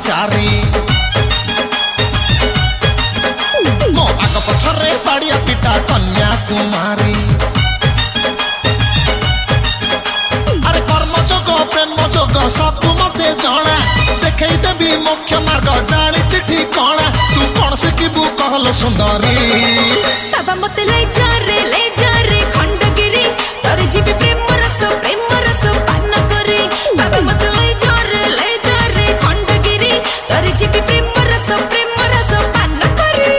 चारी मो आग पछरे बाड़िया पिटा कन्या कुमारी अरे कर्म जोग प्रेम जोग सब मते जणा देखई देबी मुख्य मार्ग जानी चिठी कणा तू कौन शिखिबू कहल सुंदरी बाबा मते ले जा रे खंडगिरी तोर जीवी प्रेम रस पान करी बाबा मते ले जा रे खंडगिरी तोर जीवी प्रेम रस पान करी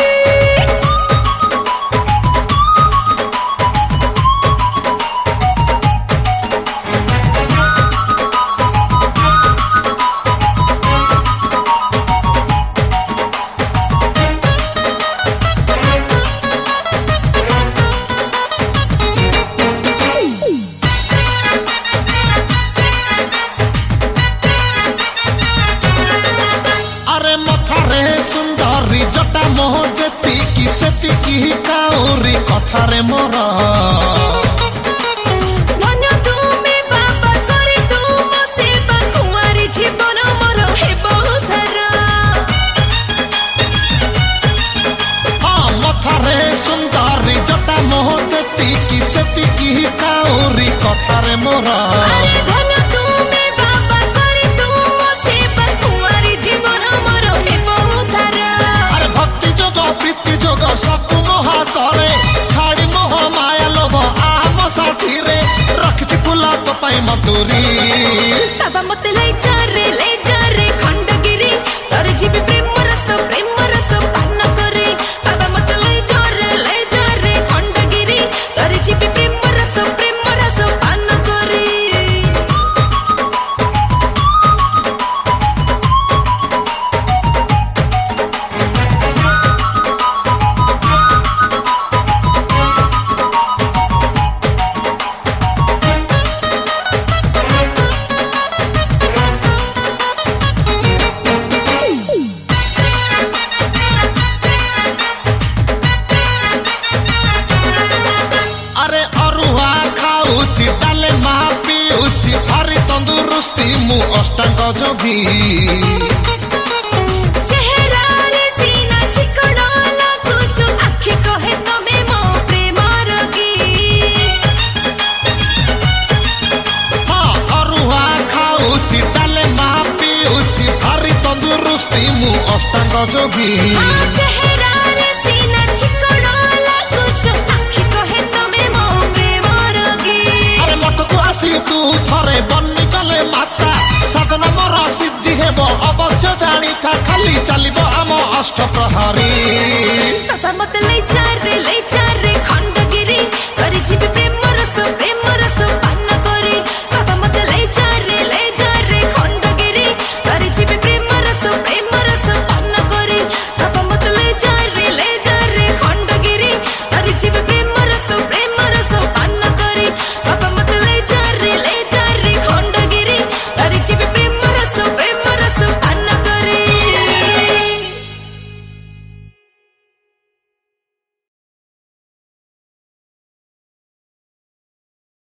सुंदरी जटा मोह जेती की सेती की काउरी कथारे मोर धन्य तुमे बाबा करी तुम सेवा कुंवारी जीवन मोर हे बहुधर मथारे सुंदरी जटा मोह जेती की सेती की काउरी कथारे मोर धन्य तुमे बाबा करी तुम सेवा कुंवारी जीवन मोर हे बहुधर भक्ति जोग प्रीति जोग सब मोहा करे छाड़ी मोह माया लोभ आम साथी रे रखी फुला तो पाई मधुरी बाबा मते ले जा रे खंडगिरी तोर जीवी प्रेम रस पान करी बाबा मते ले जा रे खंडगिरी तोर जीवी प्रेम रस पान करी अरे अरुआ खाऊची डाले मा पिऊची भारी तंदुरुस्ती मु अष्टांग जोगी चेहरा रे सीना चिकड़ा लागुछु आखि कहे तमे मो प्रेम रोगी अरुआ खाऊची डाले मा पिऊची भारी तंदुरुस्ती मु अष्टांग जोगी चेहरा रे सीना चिकड़ा लागुछु आखि कहे तमे मो प्रेम रोगी अरे मठकु आसी तू थरे बन्नी गले माता साधन मोर सिद्धि हेब अवश्य जानी था खाली चलिब आम अष्ट प्रहरी बाबा मते ले